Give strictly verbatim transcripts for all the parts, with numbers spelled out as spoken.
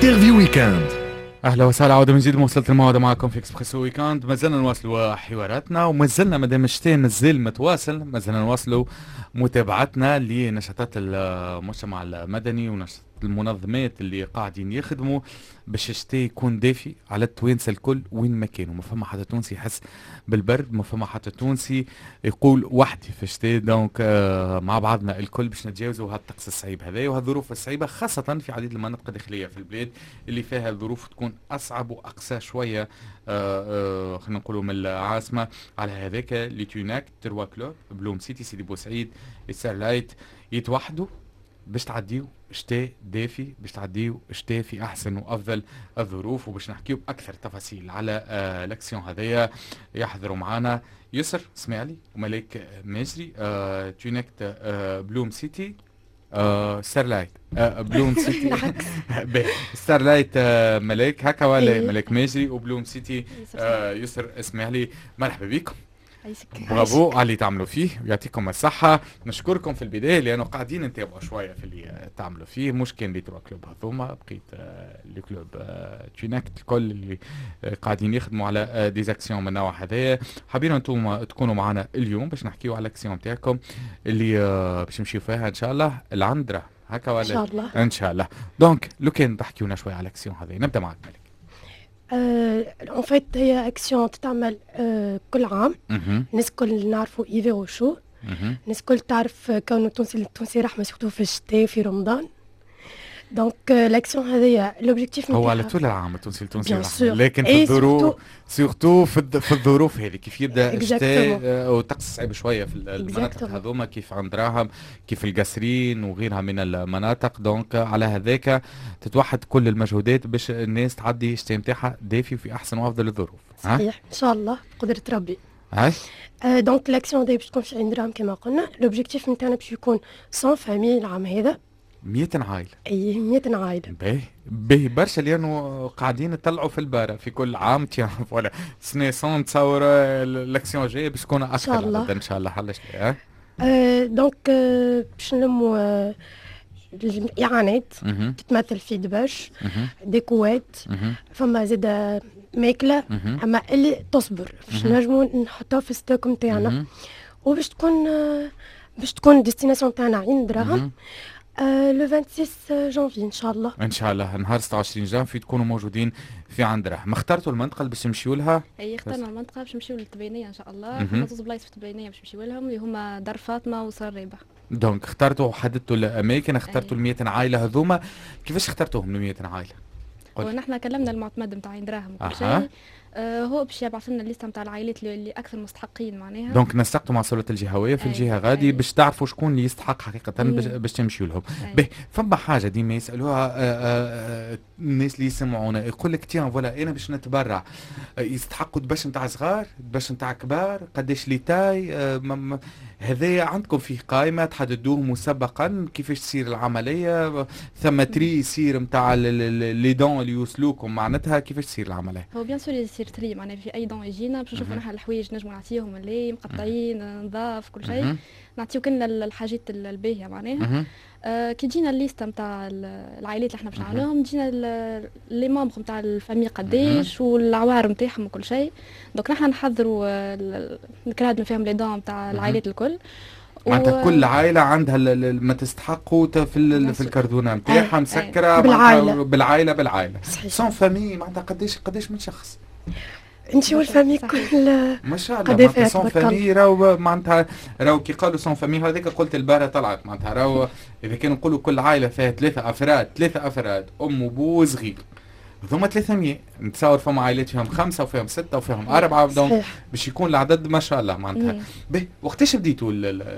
انترفيو ويكاند. اهلا وسهلا، عوده من جديد مواصلة الموعد معكم في اكسبريسو ويكاند. ما زلنا نواصلوا حواراتنا وما زلنا مادام الشتاء مازال متواصل، ما زلنا نواصلوا متابعتنا لنشاطات المجتمع المدني ونشاطات المنظمات اللي قاعدين يخدموا باش الشتاء يكون دافي على التوانسه الكل وين ما كانوا. ما فما حتى تونسي يحس بالبرد، ما فما حتى تونسي يقول وحدي في الشتاء. دونك آه مع بعضنا الكل باش نتجاوزوا هذا الطقس الصعيب هذا وهالظروف الصعيبه، خاصه في عديد المناطق الداخليه في البلاد اللي فيها الظروف تكون اصعب واقسى شويه. آه آه خلينا نقولوا من العاصمه. على هذاك ليتوناك تروا كلوب بلوم سيتي سيدي بوسعيد ستارلايت يتوحدوا باش تعديو شتاء دافي، باش تعديو شتاء في احسن وافضل الظروف. وباش نحكيو باكثر تفاصيل على آه الاكسيون هذايا يحضروا معنا يسر اسماعيلي وملاك ماجري. آه تونكت آه بلوم سيتي آه ستارلايت آه بلوم سيتي ستارلايت آه ملاك هكا ولا ملاك ماجري وبلوم سيتي آه يسر اسماعيلي. مرحبا بكم، برافو على اللي تعملوا فيه ويعطيكم الصحة. نشكركم في البداية لأنه قاعدين نتابعوا شوية في اللي تعملوا فيه، مش كان لي تروا كلوب هذوما، بقيت آه لي كلوب آه تونكت الكل اللي آه قاعدين يخدموا على آه ديزاكسيون من النوع هذايا. حابين انتم تكونوا معنا اليوم باش نحكيوا على الاكسيون نتاعكم اللي آه باش نمشيو فيها ان شاء الله العندرة هكا ولا ان شاء الله ان شاء الله. دونك لو كان تحكيونا شوية على الاكسيون هذه، نبدا معك مالك. اون فيت هي اكسيون تتعمل أه كل عام. الناس الكل نعرفوا ايفيرو شو، الناس الكل تعرف كونه التونسي التونسي رحمه سورتو في الشتاء في رمضان. دونك لاكسيون هذيا لوبجيكتيف هو على طول العام التونسي التونسي رحمه، لكن في الظروف سورتو في, في الظروف هذه كيف يبدا الشتاء وطقس صعيب شويه في المناطق هذوما كيف عند راهم كيف القصرين وغيرها من المناطق. دونك على هذاك تتوحد كل المجهودات باش الناس تعدي الشتاء نتاعها دافي وفي احسن وافضل الظروف. صحيح ان شاء الله قدرة ربي. هاي آه دونك لاكسيون هذه باش تكون في عين دراهم كما قلنا. لوبجيكتيف نتاعنا باش يكون مية فامي العام هذا. مية عائلة. اي مية عائلة. باهي باهي برشا لانه قاعدين نطلعوا في البارة في كل عام تيان ولا سنة سون تصور الاكسيون جاية باش تكون اكثر ان شاء الله ان شاء الله. علاش لا آه دونك آه باش نلموا آه الاعانات تتمثل في دبش ديكوات، فما زاد ماكلة اما اللي تصبر باش نجموا نحطوها في الستوك نتاعنا وباش تكون آه باش تكون ديستيناسيون تاعنا عين دراهم. آه لو ستة وعشرين جانفي ان شاء الله. ان شاء الله نهار ستة وعشرين جانفي تكونوا موجودين في عندرا. ما اخترتوا المنطقه اللي باش نمشيو لها؟ اي اخترنا المنطقه باش نمشيو للتبينيه ان شاء الله. فما زوز بلايص في التبينيه باش نمشيو لهم اللي هما دار فاطمه وسريبه. دونك اخترتوا وحددتوا الاماكن، اخترتوا ال مية عائله هذوما. كيفاش اخترتوهم ال مية عائله؟ ونحن كلمنا المعتمد نتاع عين دراهم وكل شيء. آه هو باش يبعث لنا الليسته نتاع العائلات اللي اكثر مستحقين معناها. دونك نسقتوا مع السلطه الجهويه في الجهه غادي باش تعرفوا شكون اللي يستحق حقيقه باش تمشيو لهم. باهي فما حاجه ديما يسالوها آآ آآ الناس اللي يسمعونا يقول لك تيان فوالا انا باش نتبرع يستحقوا دبش نتاع صغار دبش نتاع كبار قداش لي تاي هذايا عندكم فيه قائمه تحددوه مسبقا كيفاش تصير العمليه؟ ثم تري يصير نتاع لي دون اللي يوصلوكم معناتها كيفاش تصير العمليه؟ هو بيان سور يصير تري معناها في اي دون يجينا باش نشوفوا نحن الحوايج نجموا نعطيهم اللي مقطعين نضاف كل شيء نعطيو كلنا الحاجات الباهيه معناها. آه كي تجينا الليسته نتاع العائلات اللي احنا باش نعملوهم تجينا لي مامبر نتاع الفامي قداش والعوار نتاعهم وكل شيء. دونك نحن نحضروا نكرادوا فيهم لي دون نتاع العائلات الكل. معناتها كل عائله عندها ما تستحقوا في في الكردونه نتاعها مسكره بالعائله بالعائله بالعائله سون فامي. معناتها قداش قداش من شخص انت والفامي كل ما شاء الله؟ معناتها سون فامي راهو معناتها راهو كي قالوا سون فامي هذيك قلت البارة طلعت معناتها راهو اذا كانوا نقولوا كل عائله فيها ثلاثه افراد ثلاثه افراد ام وبو وصغير هذوما ثلاثمية. نتصور فما عائلات فيهم خمسه وفيهم سته وفيهم اربعه دونك باش يكون العدد ما شاء الله معناتها. باهي وقتاش بديتوا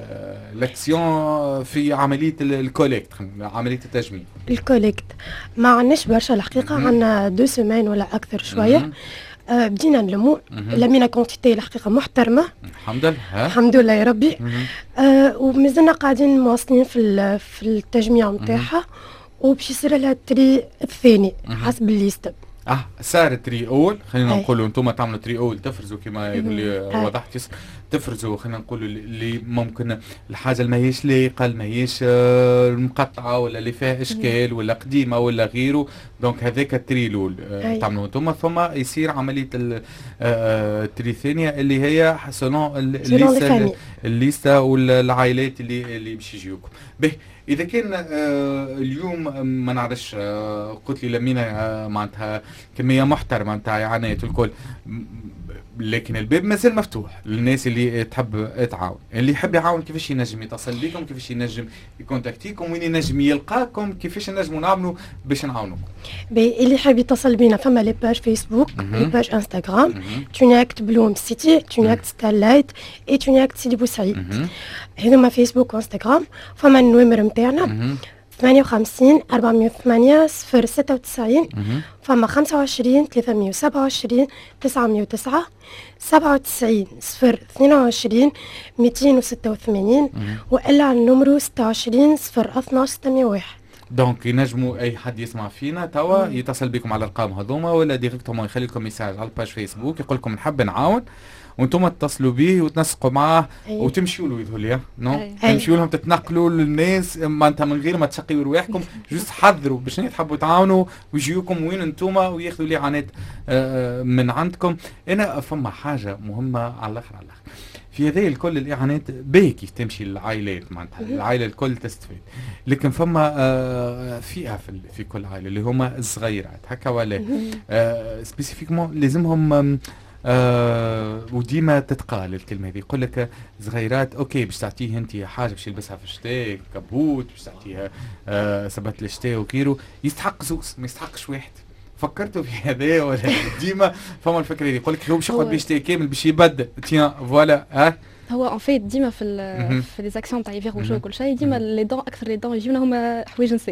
الاكسيون في عمليه الكوليكت عمليه التجميع؟ الكوليكت ما عندناش برشا الحقيقه، عندنا دو سيمين ولا اكثر شويه. آه بدينا نلمو لمينا كونتيتي الحقيقه محترمه الحمد لله الحمد لله يا ربي. آه ومازلنا قاعدين مواصلين في في التجميع نتاعها وباش يصير لها التري الثاني حسب الليسته. اه صار تري اول خلينا نقولوا انتم تعملوا تري اول تفرزوا كما اللي وضحت تفرزوا خلينا نقولوا اللي ممكن الحاجه اللي ماهيش لايقه اللي ماهيش آه مقطعه ولا اللي فيها اشكال ولا قديمه ولا غيره. دونك هذاك التري الاول آه تعملوا انتم، ثم يصير عمليه التري الثانيه اللي هي سولون الليسته الليسته والعائلات اللي اللي باش يجيوكم به. اذا كان آه اليوم ما نعرفش آه قلت لي لمينا آه معناتها كميه محترمه نتاع اعانات والكل، لكن الباب مازال مفتوح للناس اللي تحب تعاون. اللي يحب يعاون كيفاش ينجم يتصل بكم، كيفاش ينجم يكونتاكتيكم، وين ينجم يلقاكم، كيفاش نجموا نعملوا باش نعاونوكم؟ اللي يحب يتصل بينا فما لي باج فيسبوك لي باج انستغرام تونياكت بلوم سيتي تونياكت ستارلايت اي تونياكت سيدي بوسعيد. هذوما فيسبوك وانستغرام. فما النومر نتاعنا ثمانية وخمسين أربعمية وثمانية صفر ستة وتسعين، فما خمسة وعشرين ثلاثمية وسبعة وعشرين تسعمية وتسعة، سبعة وتسعين صفر اثنين وعشرين مئتين وستة وثمانين، وإلا على النمرو ستة وعشرين صفر اثناش ستمية وواحد. دونك ينجموا اي حد يسمع فينا توا يتصل بكم على الارقام هذوما، ولا ديريكتومون يخلي لكم ميساج على الباج فيسبوك يقول لكم نحب نعاون، وانتم تتصلوا به وتنسقوا معاه وتمشيوا له يظهر لي نو تمشيوا لهم تتنقلوا للناس معناتها من غير ما تشقيوا رواحكم. جوست حذروا باش تحبوا تعاونوا ويجيوكم وين انتم وياخذوا لي عنات من عندكم. انا فما حاجه مهمه على الاخر على الاخر في هذه الكل الاعانات باهي كيف تمشي للعائلات معناتها العائله الكل تستفيد، لكن فما آه فئه في, في كل عائله اللي هما الصغيرات هكا ولا آه سبيسيفيكمون لازمهم آه وديما تتقال الكلمه هذه. يقول لك صغيرات اوكي باش تعطيه انت حاجه باش يلبسها في الشتاء كبوت، باش تعطيها آه سبت الشتاء وغيره، يستحق زوز ما يستحقش واحد. فكرتوا في هذا ولا ديما فما الفكره اللي يقول لك هو باش يقعد بيشتي كامل باش يبدل تيان فوالا ها هو ان فيت ديما في ال في لي زاكسيون تاع يفيغ وشو كل شيء ديما لي دون اكثر لي دون يجيونا هما حوايج نساء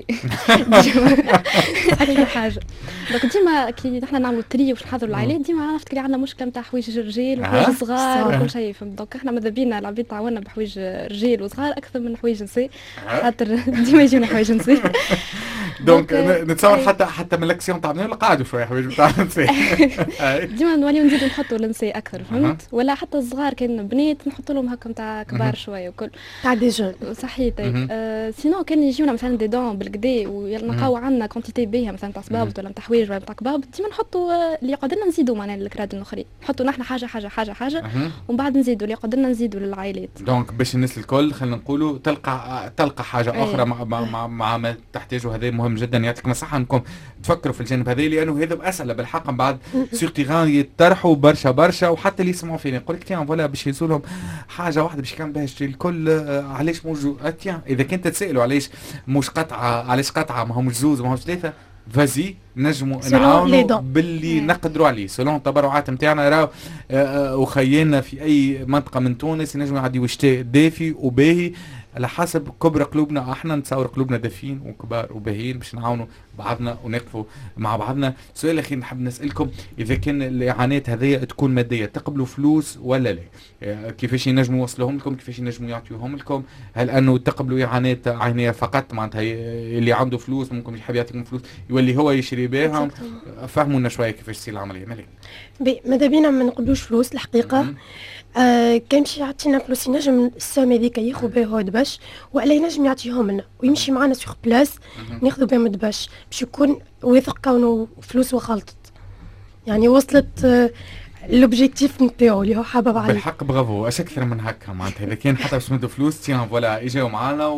اكثر حاجه. دونك ديما كي نحنا نعملوا تري باش نحضروا العائلات ديما عرفت كلي عندنا مشكله نتاع حوايج الرجال وحوايج صغار وكل شيء فهمت. دونك احنا ماذا بينا العباد تعاوننا بحوايج رجال وصغار اكثر من حوايج نساء خاطر ديما يجيونا حوايج نساء. دونك نتصور حتى حتى من الاكسيون تاع بنات قعدوا شويه حوايج تاع النساء ديما نوليو نزيدوا نحطوا للنساء اكثر فهمت، ولا حتى الصغار كان بنات نحط لهم هكا نتاع كبار شويه وكل تاع دي جون صحيح. آه سينو كان يجيونا مثلا دي دون بالكدا ونلقاو عندنا كونتيتي باهيه مثلا تاع صبابط ولا نتاع حوايج ولا نتاع كباب ديما نحطوا اللي يقدرنا نزيدوا معناها الكراد الاخرين نحطوا نحن حاجه حاجه حاجه حاجه ومن بعد نزيدوا اللي يقدرنا نزيدوا للعائلات. دونك باش الناس الكل خلينا نقولوا تلقى تلقى حاجه أيه. اخرى مع, مع مع ما تحتاجوا. هذا مهم جدا يعطيكم الصحه انكم تفكروا في الجانب هذا لانه هذا اسئله بالحق من بعد سور تيغان يطرحوا برشا برشا وحتى اللي يسمعوا فينا يقول لك تيان فوالا باش يهزوا لهم حاجه واحده باش كان باش الكل آه علاش موجود تيان اذا كنت تسالوا علاش مش قطعه علاش قطعه ما همش زوز ما همش ثلاثه فازي نجموا نعاونوا باللي نقدروا عليه سولون التبرعات نتاعنا راهو وخيالنا في اي منطقه من تونس نجموا يعديوا شتاء دافي وباهي على حسب كبر قلوبنا. احنا نتصور قلوبنا دافين وكبار وباهيين باش نعاونوا بعضنا ونقفوا مع بعضنا. سؤال اخير نحب نسالكم اذا كان الاعانات هذه تكون ماديه تقبلوا فلوس ولا لا؟ كيفاش ينجموا يوصلوهم لكم؟ كيفاش ينجموا يعطيوهم لكم؟ هل انه تقبلوا اعانات عينيه فقط معناتها اللي عنده فلوس ممكن يحب يعطيكم فلوس يولي هو يشري بهم؟ فهمونا شويه كيفاش تصير العمليه. مالك ماذا بينا ما نقبلوش فلوس الحقيقه. آه كان شي يعطينا فلوس ينجم السوم هذيك ياخذ بها هو دبش ولا ينجم يعطيهم لنا ويمشي معنا سوغ بلاس ناخذوا بهم دبش باش يكون واثق كونه فلوس وخلطت يعني وصلت آه لوبجيكتيف نتاعو اللي هو حابب عليه. بالحق برافو اش اكثر من هكا معناتها اذا كان حتى باش تمدوا فلوس تيان فوالا اجاو معنا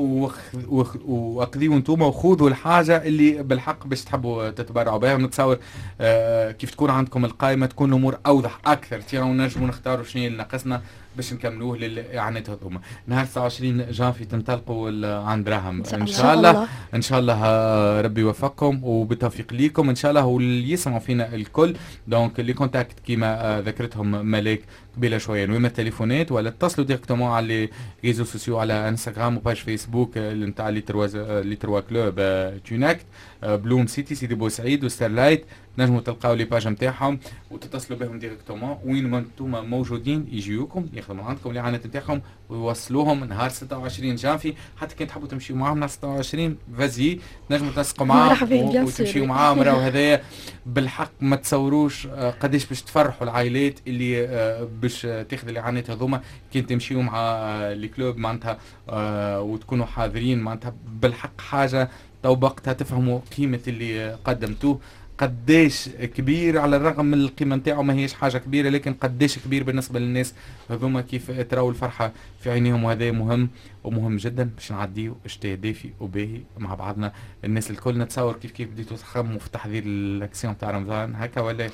واخذيو انتوما وخذوا الحاجه اللي بالحق باش تحبوا تتبرعوا بها. ونتصور آه كيف تكون عندكم القائمه تكون الامور اوضح اكثر تيان ونجموا نختاروا شنو اللي ناقصنا باش نكملوه للاعانات هذوما. نهار تسعة وعشرين جانفي تنطلقوا عند راهم ان شاء الله. ان شاء الله ربي يوفقكم وبالتوفيق ليكم ان شاء الله واللي يسمعوا فينا الكل. دونك اللي كونتاكت كيما ذكرتهم ملاك قبيله شويه نويما التليفونات ولا اتصلوا ديريكتومون على ريزو سوسيو على انستغرام وباج فيسبوك نتاع لي تروا لي تروا كلوب توناكت بلوم سيتي سيدي بوسعيد وستارلايت تنجموا تلقاو لي باج نتاعهم وتتصلوا بهم ديريكتومون وين ما انتم موجودين يجيوكم ياخذوا عندكم الاعانات نتاعهم ويوصلوهم نهار ستة وعشرين جانفي. حتى كان تحبوا تمشيوا معاهم نهار ستة وعشرين فازي تنجموا تنسقوا معاهم وتمشيوا معاهم. راهو هذايا بالحق ما تصوروش قداش باش تفرحوا العائلات اللي باش تاخذ الاعانات هذوما كي تمشيوا مع لي كلوب معناتها وتكونوا حاضرين. معناتها بالحق حاجه تو وقتها تفهموا قيمه اللي قدمتوه قداش كبير، على الرغم من القيمه نتاعو ما هيش حاجه كبيره لكن قداش كبير بالنسبه للناس هذوما كيف تراو الفرحه في عينيهم. وهذا مهم ومهم جدا باش نعديو شتاء دافي وباهي مع بعضنا. الناس الكل نتصور كيف كيف بديتوا تخمموا في تحضير الاكسيون تاع رمضان هكا ولا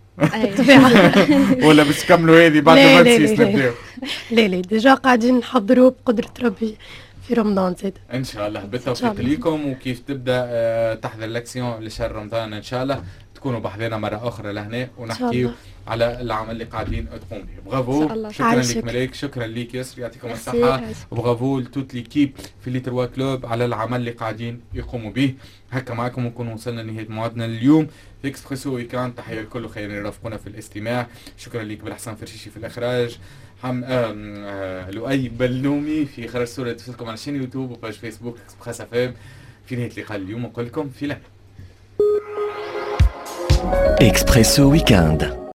ولا باش تكملوا هذه بعد ما نسيس نبداو؟ لا لا ديجا قاعدين نحضروا بقدره ربي في رمضان زاد ان شاء الله. بالتوفيق ليكم وكيف تبدا آه تحضر الاكسيون لشهر رمضان ان شاء الله تكونوا بحذنا مره اخرى لهنا ونحكيو على العمل اللي قاعدين تقوم به. برافو، شكرا لك ملاك، شكرا لك ياسر، يعطيكم الصحه، وبرافو لتوت ليكيب في لي تروا كلوب على العمل اللي قاعدين يقوموا به. هكا معكم ونكون وصلنا لنهايه موعدنا اليوم في اكسبريسو ويكاند. تحيه لكل خير يرافقونا في الاستماع. شكرا لك بالحسن فرشيشي في الاخراج، حم آه لؤي بلومي في اخراج صوره تفلكم على شين يوتيوب وباج فيسبوك اكسبريس اف ام. في نهايه اللقاء اليوم نقول لكم في لا اكسبريسو ويكاند.